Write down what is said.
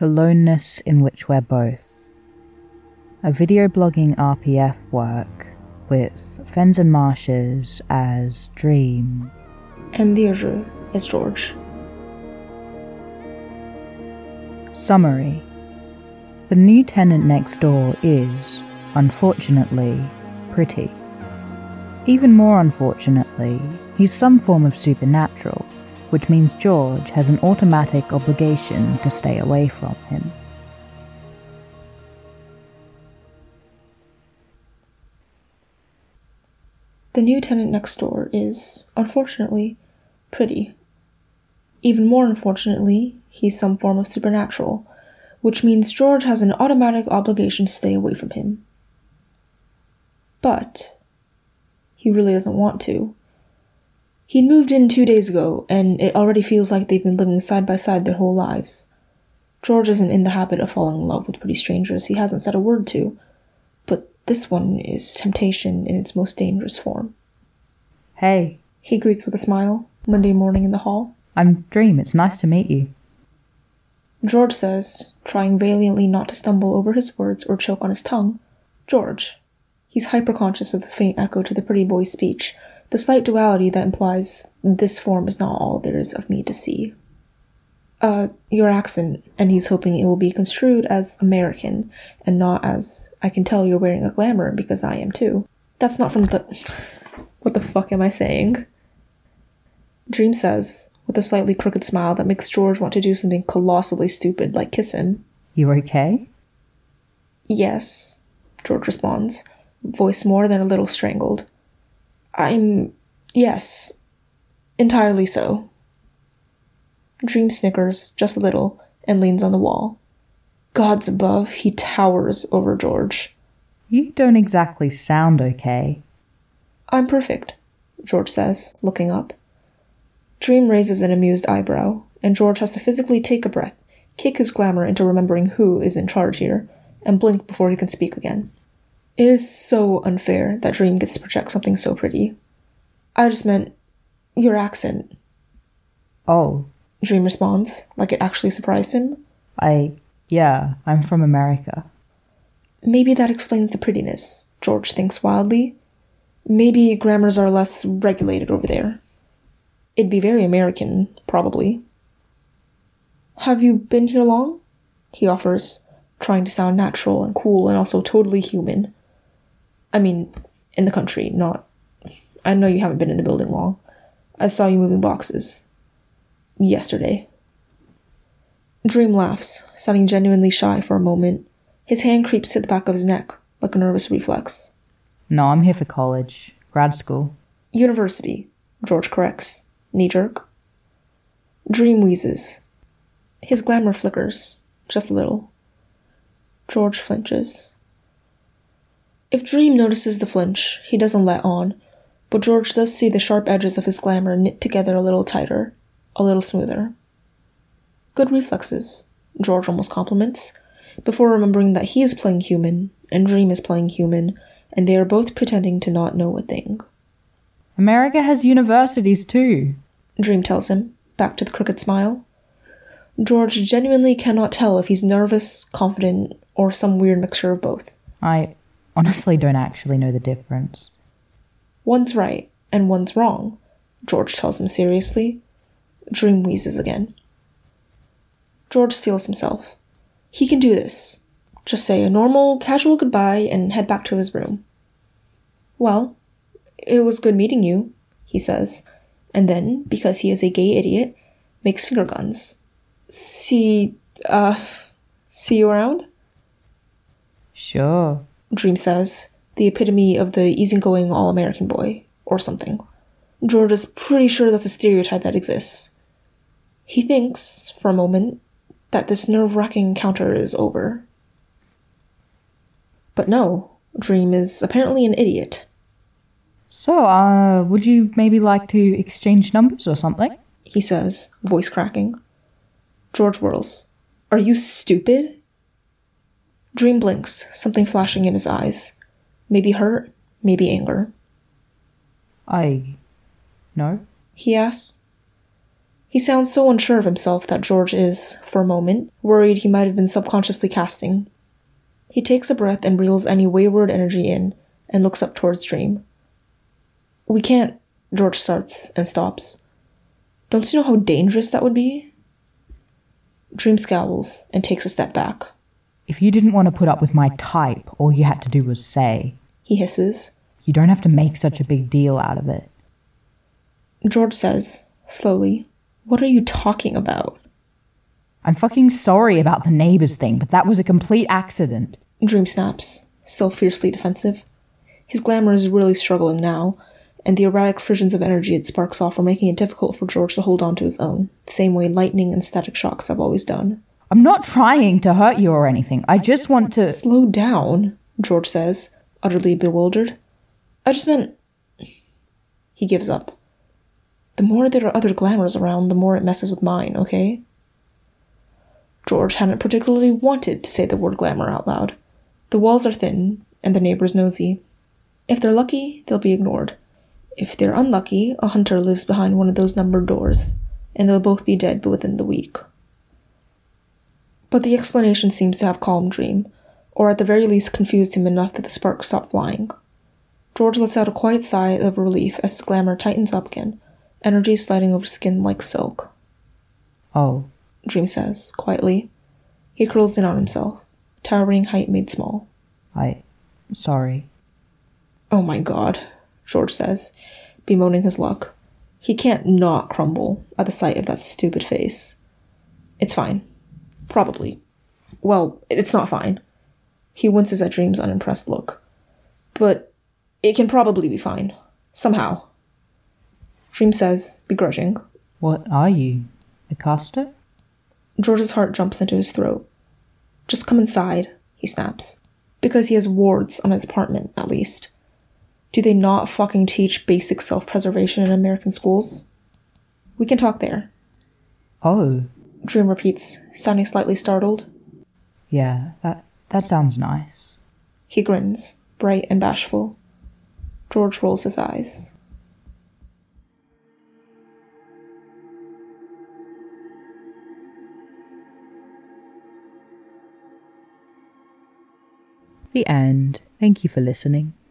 to Loneness in Which We're Both, a video blogging RPF work with Fens and Marshes as Dream. And Deirdre as George. Summary. The new tenant next door is, unfortunately, pretty. Even more unfortunately, he's some form of supernatural, which means George has an automatic obligation to stay away from him. The new tenant next door is, unfortunately, pretty. Even more unfortunately, he's some form of supernatural, which means George has an automatic obligation to stay away from him. But he really doesn't want to. He'd moved in 2 days ago, and it already feels like they've been living side by side their whole lives. George isn't in the habit of falling in love with pretty strangers he hasn't said a word to, but this one is temptation in its most dangerous form. Hey. He greets with a smile, Monday morning in the hall. I'm Dream, it's nice to meet you. George says, trying valiantly not to stumble over his words or choke on his tongue. George. He's hyper-conscious of the faint echo to the pretty boy's speech, the slight duality that implies this form is not all there is of me to see. Your accent, and he's hoping it will be construed as American, and not as, I can tell you're wearing a glamour because I am too. That's not from the... What the fuck am I saying? Dream says, with a slightly crooked smile that makes George want to do something colossally stupid like kiss him. You okay? Yes, George responds, voice more than a little strangled. Yes, entirely so. Dream snickers, just a little, and leans on the wall. Gods above, he towers over George. You don't exactly sound okay. I'm perfect, George says, looking up. Dream raises an amused eyebrow, and George has to physically take a breath, kick his glamour into remembering who is in charge here, and blink before he can speak again. It is so unfair that Dream gets to project something so pretty. I just meant your accent. Oh. Dream responds, like it actually surprised him. Yeah, I'm from America. Maybe that explains the prettiness, George thinks wildly. Maybe grammars are less regulated over there. It'd be very American, probably. Have you been here long? He offers, trying to sound natural and cool and also totally human. I mean, in the country, not... I know you haven't been in the building long. I saw you moving boxes. Yesterday. Dream laughs, sounding genuinely shy for a moment. His hand creeps to the back of his neck, like a nervous reflex. No, I'm here for college. Grad school. University, George corrects. Knee-jerk. Dream wheezes. His glamour flickers, just a little. George flinches. If Dream notices the flinch, he doesn't let on, but George does see the sharp edges of his glamour knit together a little tighter, a little smoother. Good reflexes, George almost compliments, before remembering that he is playing human, and Dream is playing human, and they are both pretending to not know a thing. America has universities too, Dream tells him, back to the crooked smile. George genuinely cannot tell if he's nervous, confident, or some weird mixture of both. I honestly don't actually know the difference. One's right, and one's wrong, George tells him seriously. Dream wheezes again. George steels himself. He can do this. Just say a normal, casual goodbye and head back to his room. Well, it was good meeting you, he says, and then, because he is a gay idiot, makes finger guns. See you around? Sure, Dream says, the epitome of the easygoing all-American boy, or something. George is pretty sure that's a stereotype that exists. He thinks, for a moment, that this nerve-wracking encounter is over. But no, Dream is apparently an idiot. So, would you maybe like to exchange numbers or something? He says, voice cracking. George whirls. Are you stupid? Dream blinks, something flashing in his eyes. Maybe hurt, maybe anger. No? He asks. He sounds so unsure of himself that George is, for a moment, worried he might have been subconsciously casting. He takes a breath and reels any wayward energy in, and looks up towards Dream. "We can't," George starts and stops. "Don't you know how dangerous that would be?" Dream scowls and takes a step back. If you didn't want to put up with my type, all you had to do was say. He hisses. You don't have to make such a big deal out of it. George says, slowly, "What are you talking about?" I'm fucking sorry about the neighbors thing, but that was a complete accident. Dream snaps, still fiercely defensive. His glamour is really struggling now, and the erratic frissions of energy it sparks off are making it difficult for George to hold on to his own, the same way lightning and static shocks have always done. I'm not trying to hurt you or anything. I just want to... "Slow down," George says, utterly bewildered. "I just meant..." He gives up. "The more there are other glamours around, the more it messes with mine, okay?" George hadn't particularly wanted to say the word glamour out loud. The walls are thin, and the neighbors nosy. If they're lucky, they'll be ignored. If they're unlucky, a hunter lives behind one of those numbered doors, and they'll both be dead within the week. But the explanation seems to have calmed Dream, or at the very least confused him enough that the sparks stop flying. George lets out a quiet sigh of relief as his glamour tightens up again, energy sliding over skin like silk. Oh. Dream says, quietly. He curls in on himself, towering height made small. Sorry. "Oh my God," George says, bemoaning his luck. He can't not crumble at the sight of that stupid face. "It's fine. Probably. Well, it's not fine." He winces at Dream's unimpressed look. "But it can probably be fine. Somehow." Dream says, begrudging. What are you? A caster? George's heart jumps into his throat. "Just come inside," he snaps. Because he has wards on his apartment, at least. Do they not fucking teach basic self-preservation in American schools? "We can talk there." Oh. Dream repeats, sounding slightly startled. Yeah, that sounds nice. He grins, bright and bashful. George rolls his eyes. The end. Thank you for listening.